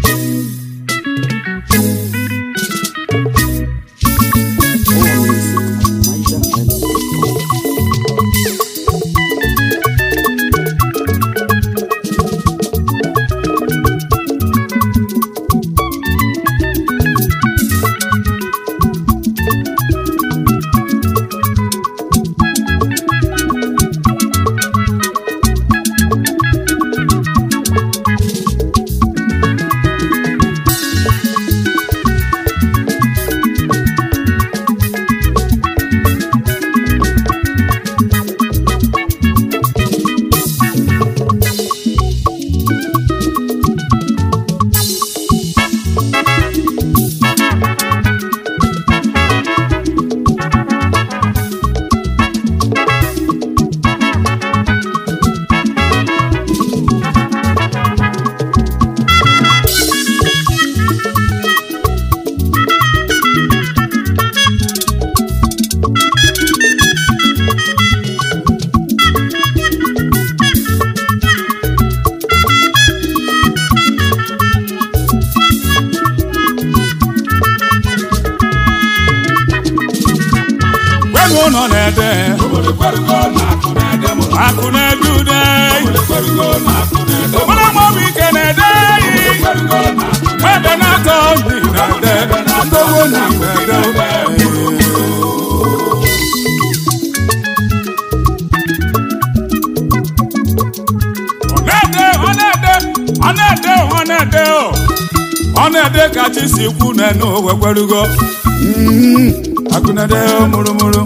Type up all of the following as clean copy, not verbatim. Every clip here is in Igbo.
Onede kachi si kwu nenu wekwerugo akunede murumuru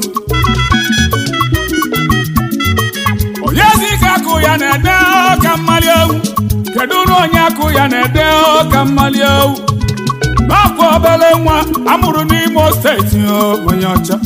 Oyezi ka ku ya na-ede ka mmali owu kedu na onye akụ ya na-ede ka mmali owu n'afọ obere nwa amụrụ n'Imo steeti onye ọcha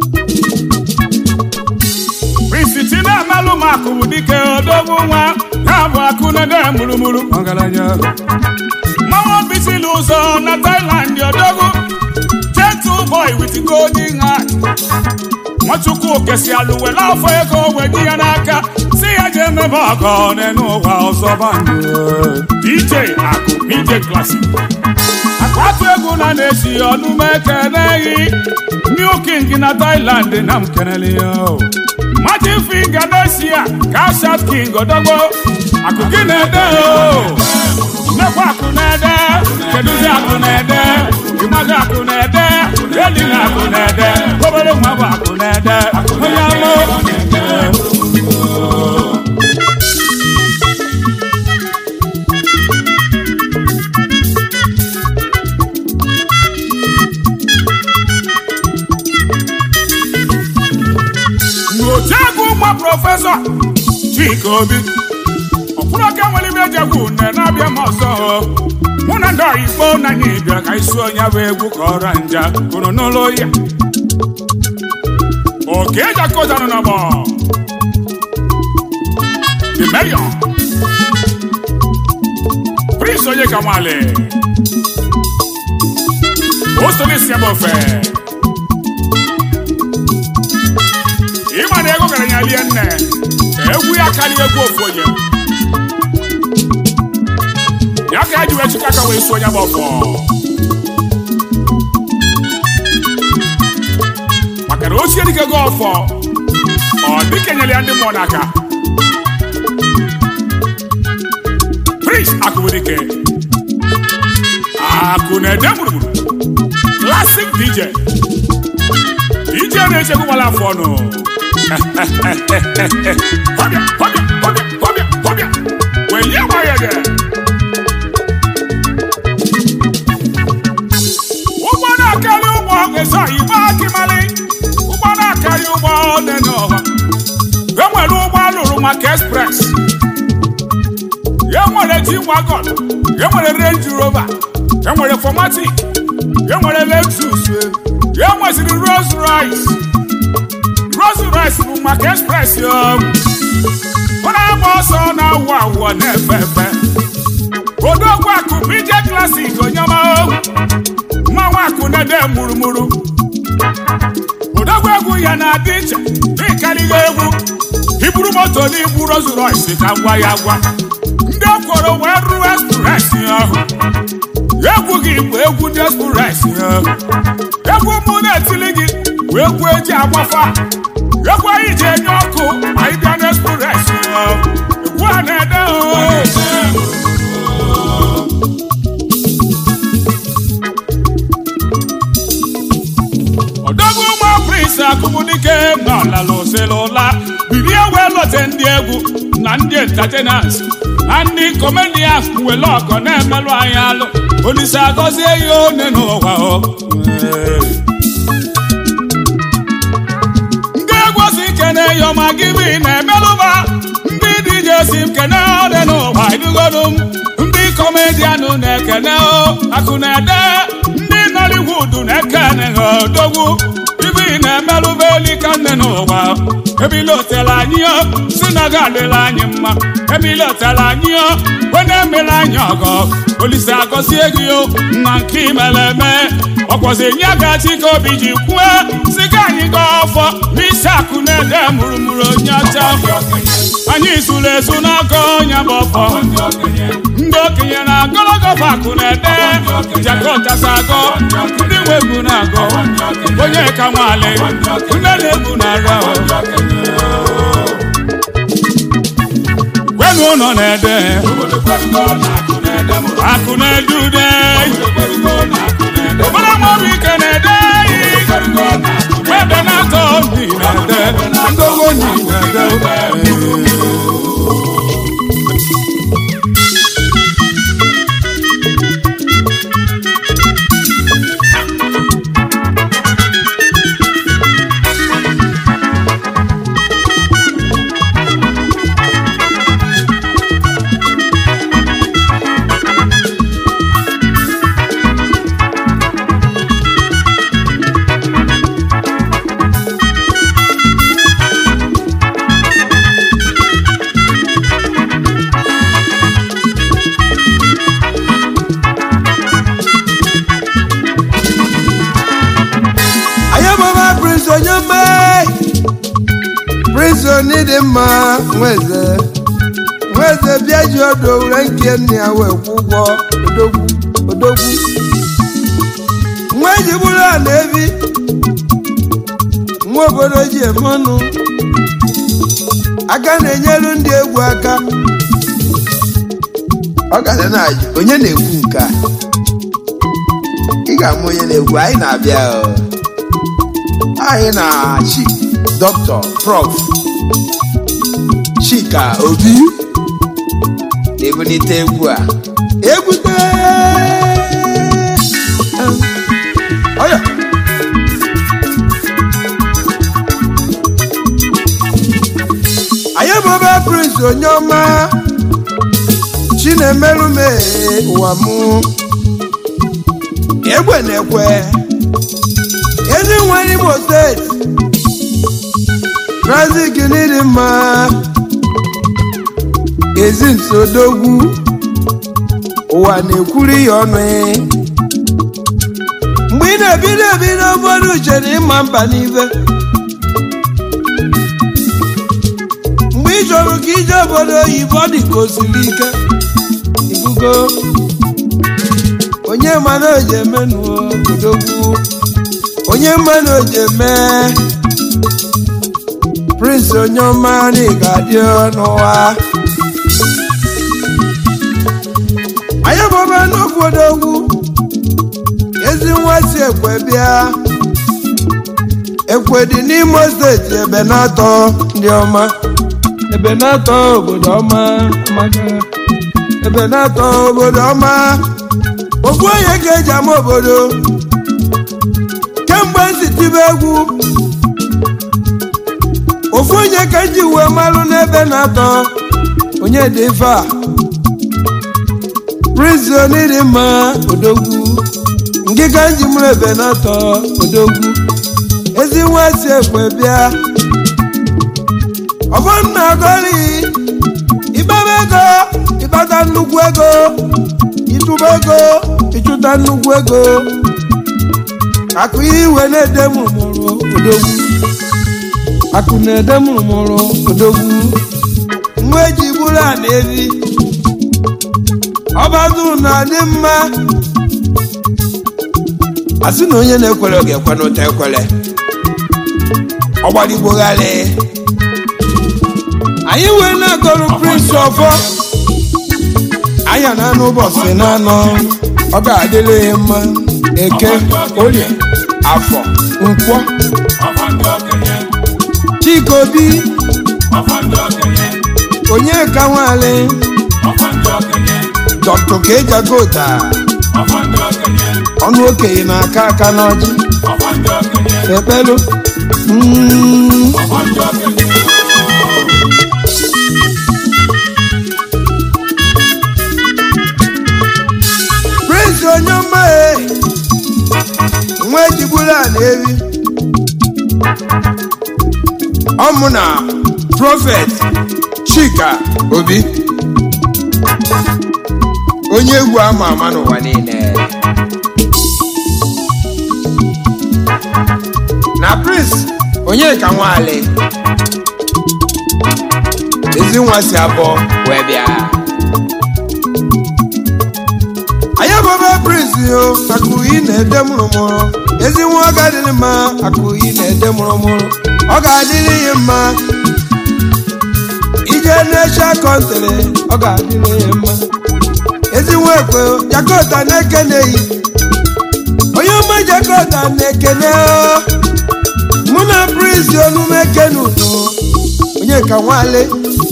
Prince Chinamalụ Makụ dike odogwu nwa ya bụ akunede murumuru ọgaranya Mama Bisili ụzọ na Thailand odogwu gentle boy with golden heart Nwachukwu kesi alụwele afọ ego wenye ya n'aka si ya je emebe ọgọ n'enu ụwa ọzọ bandụ DJ Akụ DJ Classic Akpatu egwu na na-esi ọnụme keneghị New King na Thailand na m keneli ya Magic Finger na-esi ya Kashat King odogwu Akụ gị na-ede Nekwa akụ na-ede, keduzi akụ na-ede, ịmaga akụ na-ede, edina akụ na-ede, obere nwa bụ akụ na-ede, onye amụ N'ochegwu nwa prọfesọ Chika Obi Ọkwụrụka nwere ibe ejegwu na-abịa m ọzọ mụ na ndị Igbo na anyị bịara ka isi onye bụ egwu ka ọra nja kwuru n'ụlọ ya oke ejakozanụ n'ọgbọ The Mayor Prince onye ka nwale osolisi ebe ofe ịma na ego gara ya lie nne egwu ya karịa egwu ofu onye ya ka eji wee chịkwa aka wee so onye bụ ọfọ maka na ochie dike go ọfọ ọ dịka nyere ya ndị mmụọ n'aka Prince Akụbụdike akụ na-ede gburugburu classic DJ na-echekwukwala afọ ọnụ Kọbịa welie gbaya gị ụgbọ na-akarị ụgbọ eso igbe akịmalị ụgbọ na-akarị ụgbọ dị n'ọha enwere ụgbọ alụrụ maka express enwere G-Wagon enwere Range Rover enwere Formatic enwere Lexus enweziri Rolls Royce bụ maka express ọ na-agba ọsọ na-awụ awụ na-efe efe odogwu Akụ DJ Classic onyema mmanwụ Akụ na-ede murumuru odogwu egwu ya na-adị iche ịkarịghị egwu iburu moto na ibu Rolls Royce ka gwa ya gwa ndị okworo wee ruo express ahụ egwu mụ na-etili gị bụ egwu eji agbafa egwu anyị ji enye ọkụ anyị bịa n'express egwu a na-ede odogwu nwa Prince Akụbụdike n'ọlala oselụla bilie wee lote ndị egwu na ndị entertainers na ndị comedians were ọgọ na-emelụ anyị alụ Olise agọzie ya one n'ụwa ndị egwu si kene yọma gịbị na-emelụba ndị DJ si kene one n'ụwa idugodu m ndị comedian na-ekene akụ na-ede ndị Nollywood na-ekene odogwu ibi na-emelụba elika nne n'ụwa ebilotela anyị si na ga-adịla anyị mma ebilotela anyị wena emela anyị ọgọ Olise agọzie gị na nke imele eme ọkwọzi nye gachi ka obi ji kwue si ka anyị gaa ọfọ n'isi akụ na-ede mụrụmụrụ onye ọcha anyị zuru ezu n'aka onye bụ ọfọ ndị okenye na-agọlọgọ akụ na-ede jakọtasa agọ ndị nwe egwu na-agọ onye ka nwale ndị na-egwu na-ara kwenu ụlọ na-ede akụ na-ede ude ọbara maọbụ ike na-ede ebe na-atọ ndị na-ede ndogo ndị na-ede Dị mma nweze bịa ji ọdụ ure nke nne ya wee kwụ ụgwọ odogwu nwa eji bụrụ a na-ebi nwa obodo ji eme ọnụ aka na-enyelu ndị egwu aka ọ gara na-ajụ onye na-ekwu nke a ị ga-ama onye na-ekwu anyị na-abịa anyị na Chief Dr. Prof Chika Obi na-ebunite egwu a egwute ọya anyị bụ ọba Prince onye ọma Chinemeru mee ụwa mụ egwe na-ekwe ezi nwa Imo steeti Trazik n'ịdị mma ezi nsodogwu ụwa na-ekwuri ya ọnụ mgbe ị na-ebido ụfọdụ uche na ịma mba n'ife mgbe ị chọrọ ka ije obodo oyibo ọ dị ka osiri ike ibugo onye mana oji eme n'odogwu onye mana oji eme Prince onye ọma na ị ga-adị n'ụwa anyị bụba n'okwu odogwu ezi nwa si ekwe bịa ekwe dị n'Imo steeti ebe na-atọ ndị ọma ebe na-atọ obodo ọma ebe na-atọ obodo ọma okwu onye ga-eji ama obodo kemgbe nsi tibe egwu ofu onye ka ji uwe malụ n'ebe na-atọ onye dị ife a Prince onye mma odogwu ngịga nji mụrụ ebe na-atọ odogwu ezi nwa si ekwe bịa ọbọnna goli ịbaba ego ịbata nnukwu ego ịtụba ego ịchụta nnukwu ego akụ iwe na-ede mụrụmụrụ odogwu akụ na-ede mụrụmụrụ odogwu nwa eji bụrụ a na-ebi ọbazụ na-adị mma asị na onye na-ekwere oge ekwe n'ụta ekwere ọgbaligbogharị anyị wee na-agọrụ Prince ọfọ anya na anụ ụbọchị na anọ ọ ga-adịrị ya mma eke orie afọ nkwọ Chikobi onye ka nwale Dr. Kejagota ọnụ okenye na-aka aka n'ọjị ekpelu Prince onye ọma nwa ejigbula na-ewi ọmụ na Prophet Chika Obi onye egwu ama ama n'ụwa niile na Prince onye ka nwale ezi nwa si abụọ wee bịa anyị abụọ Prince yo akụyi na-ede mụrụmụrụ ezi nwa ọ ga-adịrị mma akụyi na-ede mụrụmụrụ ọ ga-adịrị ya mma ije n'echa kọntere ọ ga-adịrị ya mma ezi nwa ekwe Jakota na-ekene yi onye ọma Jakota na-ekene mụ na Prince onume ekene udo onye ka nwale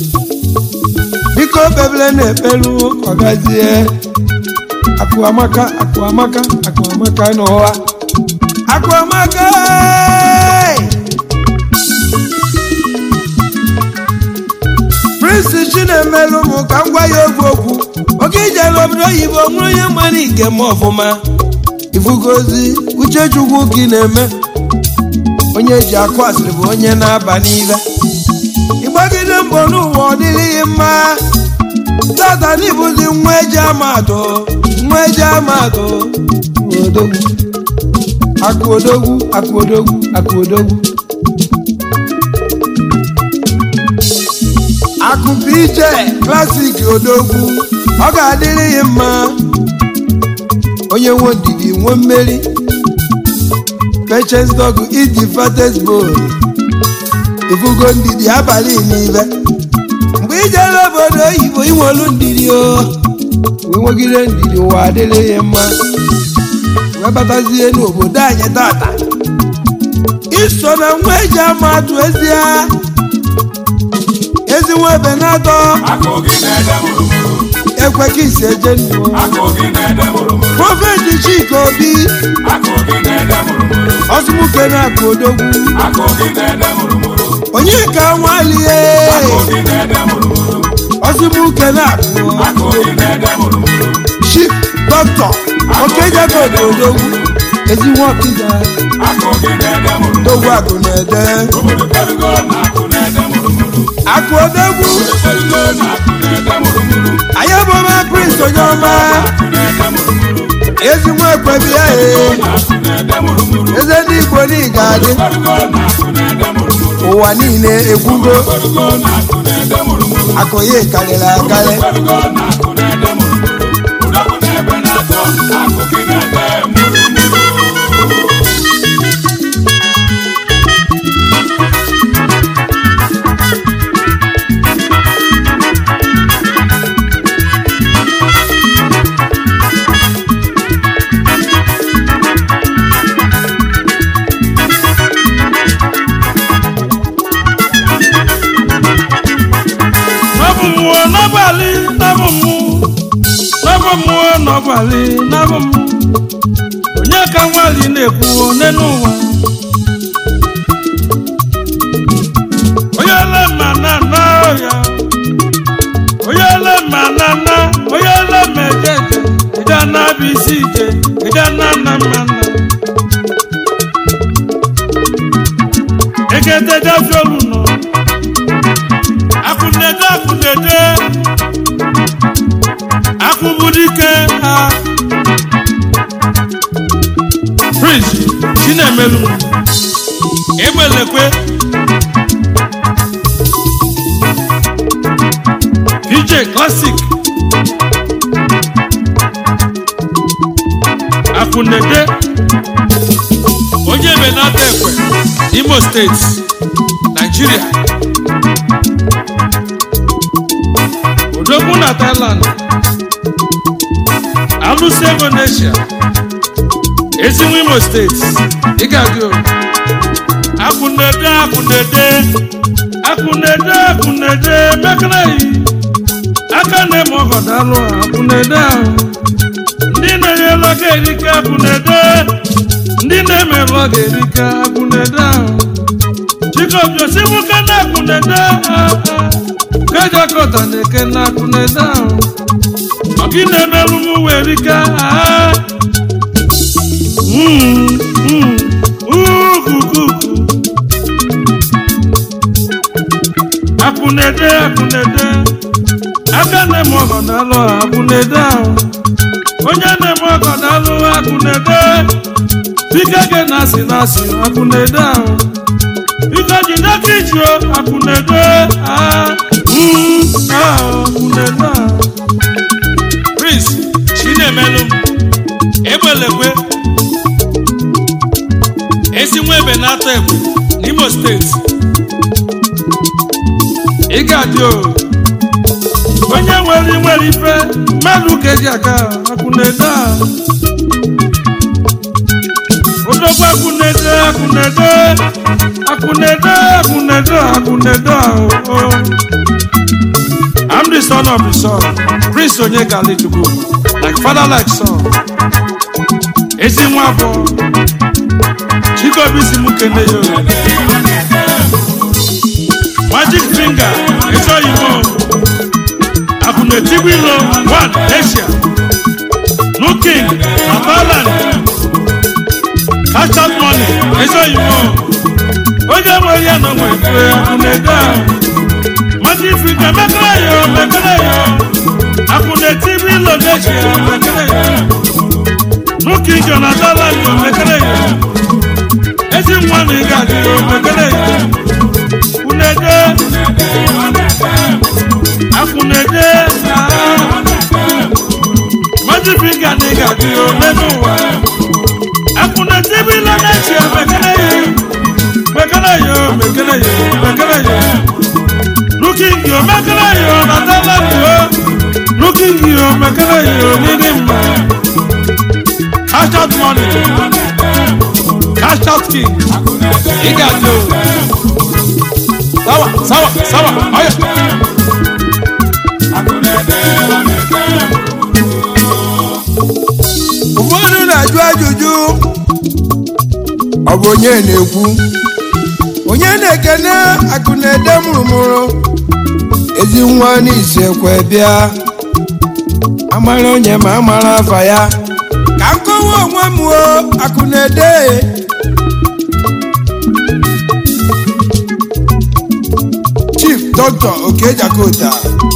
biko bebele na-ekpelu ọgazie akụamaka n'ụwa akụamaka Prince Chinemelu mụ ka m gwa ya okwu oge ije n'obodo oyibo nwere onye mara ike m ọfụma ifugozi uche Chukwu gị na-eme onye ji akụ asịrị bụ onye na-aba n'ibe ịgbagide mbọ n'ụwa ọ dịrịghị mma tata n'ịbụzi nwa eji amadụ odogwu akụ PJ Classic odogwu ọ ga-adịrị ya mma onye nwe ndidi nwe mmeri Patience dog is the fattest boy ifugo ndidi abalị n'ibe mgbe ijere obodo oyibo inwelu ndidi wee nwegide ndidi ụwa adịrị ya mma wee batazie n'obodo anyị tata iso na nwa eji ama atụ ezi nwa ebe na-atọ ekwe ka isi eje nnu Prophet Chika Obi ọsụmuke na-akụ odogwu onye ka nwalie ọsụmuke na-akụ Chief Dr. Okejagota odogwu ezi nwa ọkịja odogwu akụ na-ede akụ odogwu anyị abụọma Prince onye ọma ezi nwa ekwebi ya eze ndị Igbo niile adị ụwa niile egwugo akụ ya karịrị akarị onye ka nwali na-ekwu n'elu ụwa onye ele ma na ya onye ele ma na onye ele ma ejeje ịga na-abụ isi ije ịga na nna mmanna egede gafiolu nọ akụnede akụbudike ha Prince Chinemelu Egbelekwe PJ Classic Akunede onye Benata Ekwe Imo State Nigeria Odogwu na Thailand Alụsị ego n'Asia Ezinwe Imo State Igadio Akunede Mekanai aka na-eme ọgọdalụ Akunede ndị na-enyela ga erika Akunede ndị na-emerụ ga erika Akunede Chikobio sibuke na Akunede Kajakọta na-eke na Akunede ọgị na-emerụ m werika Akunede aka na-eme ọgọdalụ Akunede onye na-eme ọgọdalụ Akunede bika gị na-asị Akunede bika ji n'akịjio Akunede Akunede Prince Chinemelu Egbelekwe Ezinwe Benata Ekwe n'Imo State Igadio onye nwere ife mmadụ keji aka Akunede Odogwu Akunede I'm the son of the son Prince Onyegali Chukwu like father like son Ezinwe abụọ Chikobi Simukene yo Magic Finger Esoyimo Akunede Wilo one Asia No King Thailand Cash out money Esoyimo Oge nwere ya na nwere Akunede Magic Finger mekere yo Akunede Wilo Asia mekere yo No King na Thailand mekere yo Ezinwe Igadi mekere yo Akunede Magic Finger Igadi Omenuwa Akunede Wilo Asia mekere yo Looking you mekere yo na Thailand Looking you mekere yo Nidimma Cash out money Cash out king Igadi Sawa Oya ụfọdụ na-ajụ ajụjụ ọ bụ onye na-ekwu onye na-ekene Akunede mụrụmụrụ Ezinwa n'Isekwe bịa amara onye ma amara afa ya ka nkọwa onwe m Akunede Chief Dr. Okejakota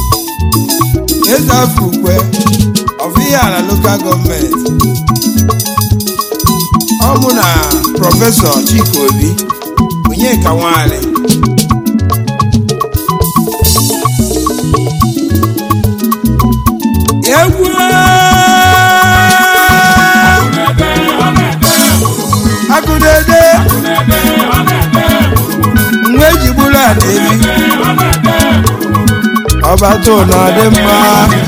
Ezafukwe of Ihiala Local Government ọmụ na Prọfesọ Chikobi Onyeka Nwale egwu Akunede nwe jigburu Adebi ọbata na dị mma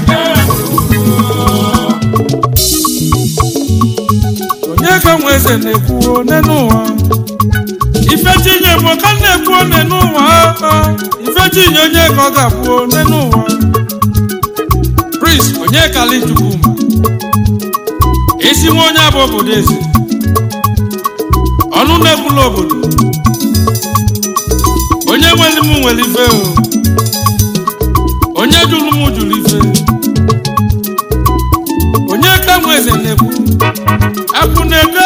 Onyeka Nweze na-ekwu n'ụwa ife tinye m ka na-ekwu n'ụwa ife tinye onye ka ọ ga-abụ n'ụwa Prince Onyekali Chukwuma Ezinwe onye abụ obodo eze ọnụ na-ekwula obodo onye nwere m nwere ife onye jụrụ m jụrụ ife Onyeka Nweze na-ekwu Akunede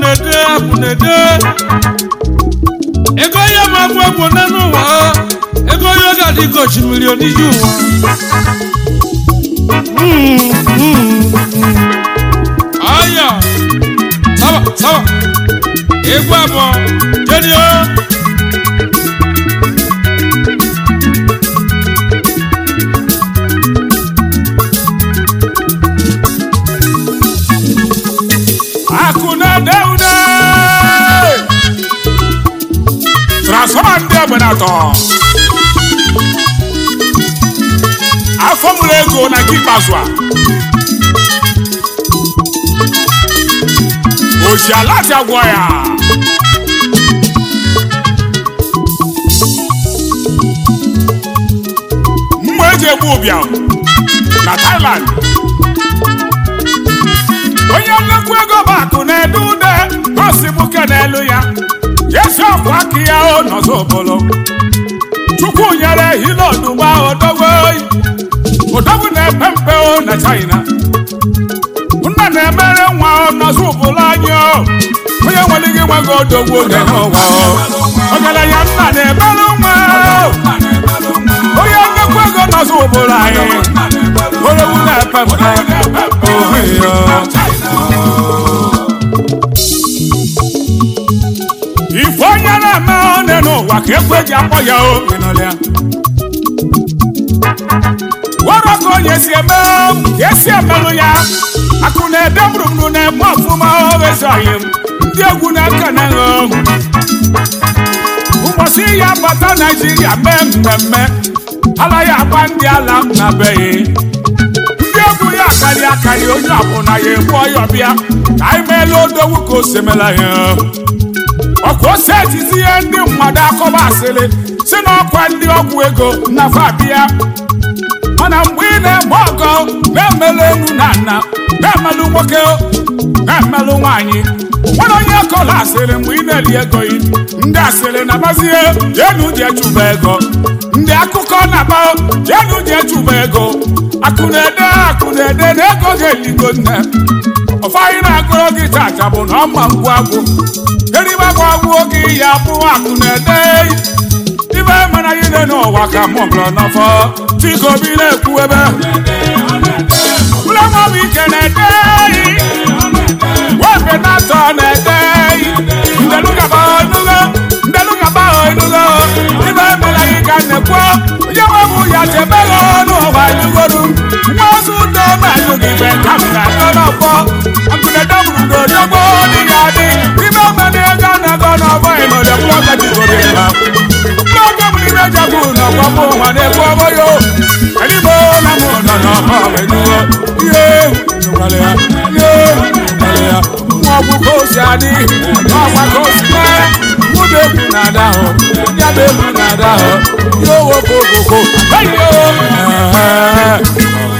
ego ya ma agwụ n'ụwa ego ya ga-adị ka osimiri oniju ụwa aya sawa egwu abụọ jedio atọ afọ mụrụ ego na nke ikpeazụ a o ji ala ji agwọ ya mgbe eji egbu ụbịam na Thailand onye nnekwu ego bakụ na-ede ude gosibuke n'elu ya Yesu ọkwa aka ya n'ọzọ obolo Chukwu nyere hilo ọdụgba odogwu na-epe mpe na China nna na-emere nwa n'ọzọ obolo anyị onye nwere gị nwago odogwu oge n'ụwa ọgaranya nna na-emere nwa onye nnekwu ego n'ọzọ obolo anyị odogwu na-epe mpe ife onye na-eme one n'ụwa ka ekwe ji akpọ ya omenọlịa wara ka onye si eme ka esi emelụ ya akụ na-ede mụrụmụrụ na-eme ọfụma owezoghị m ndị egwu na-aka na ṅụ ụbọchị ya bata Naijiria mee mmemme ala ya agba ndị ala na beghị ndị egwu ya akarị onye ọbụla ya egbu ọya ọbịa ka anyị meela odogwu ka o semela ya ọkwa ose etizi ihe ndị mmadụ akọba asịrị si n'ọkwa ndị ọgwụ ego na fabia mana mgbe ị na-eme ọgọ na-emelụ elu na nna na-emelụ nwoke na-emelụ nwaanyị nwere onye kọla asịrị mgbe ị na-eri ego yi ndị asịrị na-agbazie jenu ji echụba ego ndị akụkọ na-agba jenu ji echụba ego akụ na-ede na ego ga-eligo nne ọfanyị na-agụrụ gị tata bụ na ọma ngwu agwụ eribagwa agwụ oge ya bụ akụ na-ede ibe mana ihe n'ụwa ka mụbụrụ n'ọfọ Chikobi na-ekwu ebe ụlọmọbụ ike na-ede webe na-atọ na-ede ndelugaba enugo ibe mere anyị ka na-ekwu onye nwebụ ya chebego n'ụwa enugoru nwa ozu ụtọ melụ gị ibe ka m ga-atọ n'ọfọ akụnede bụrụ n'odogbo dị ya dị ibe mere ego na-ego n'ọfọ ịnọdebụrụ ọga Chikobi ha n'oge bụ n'ime jabụ n'ọgbọgbọ ụwa na-ekwu ọgbọ yo eligbo na mụ nọ n'ọma enugo ihe nwale ya nwa ọgwụ ka o si adị n'ọgwa ka o si mee mụda egwu na-ada ahụ ya bụ egwu na-ada ahụ ya owo kokoko